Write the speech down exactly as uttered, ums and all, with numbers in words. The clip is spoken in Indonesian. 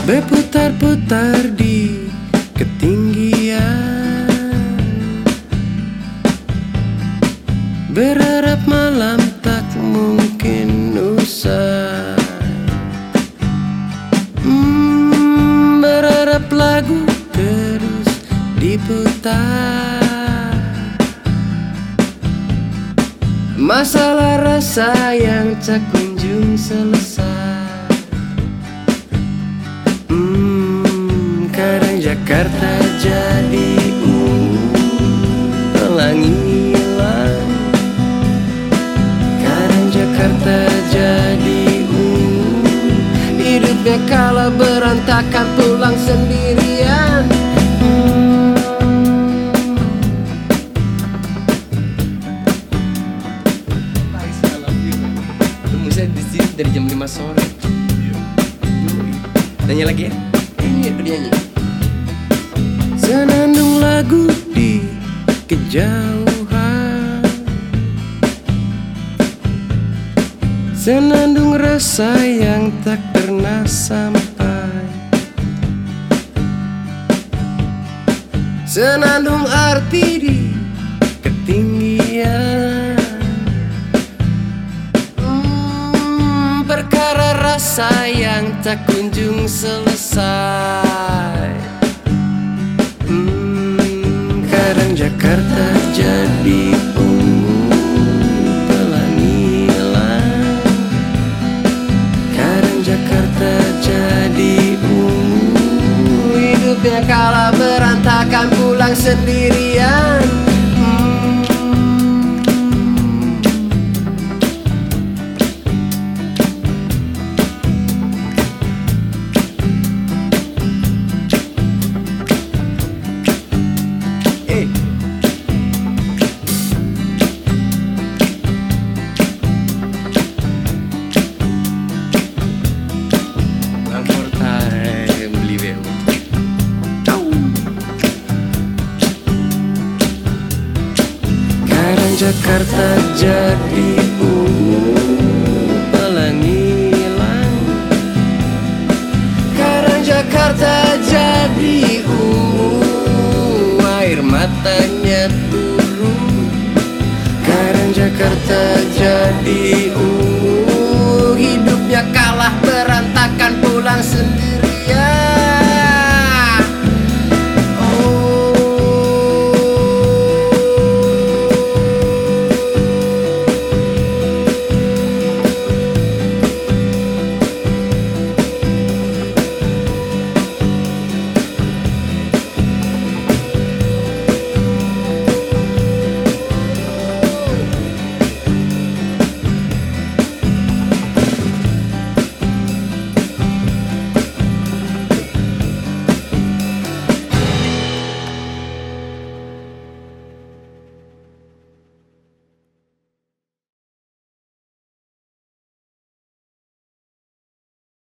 berputar-putar di ketinggian, berharap malam tak mungkin usai. hmm, Berharap lagu terus diputar, masalah rasa yang tak kunjung selesai. hmm, Kadang Jakarta jadi ungu, pelangi hilang. Kadang Jakarta jadi ungu, hidupnya kala berantakan pulang sendirian. hmm. Musik di sini dari jam lima sore. Nyanyi lagi ya? Ini dia nyanyi. Senandung lagu di kejauhan, senandung rasa yang tak pernah sampai, senandung arti di ketinggian. hmm, Perkara rasa yang tak kunjung selesai. hmm, Kadang Jakarta jadi ungu, pelangi hilang. Kadang Jakarta jadi ungu, hidupnya kala berantakan pulang sendirian. Jakarta jadi ungu, pelangi hilang. Kadang Jakarta jadi ungu, air matanya turun. Kadang Jakarta jadi ungu, hidupnya kalah berantakan pulang sendiri.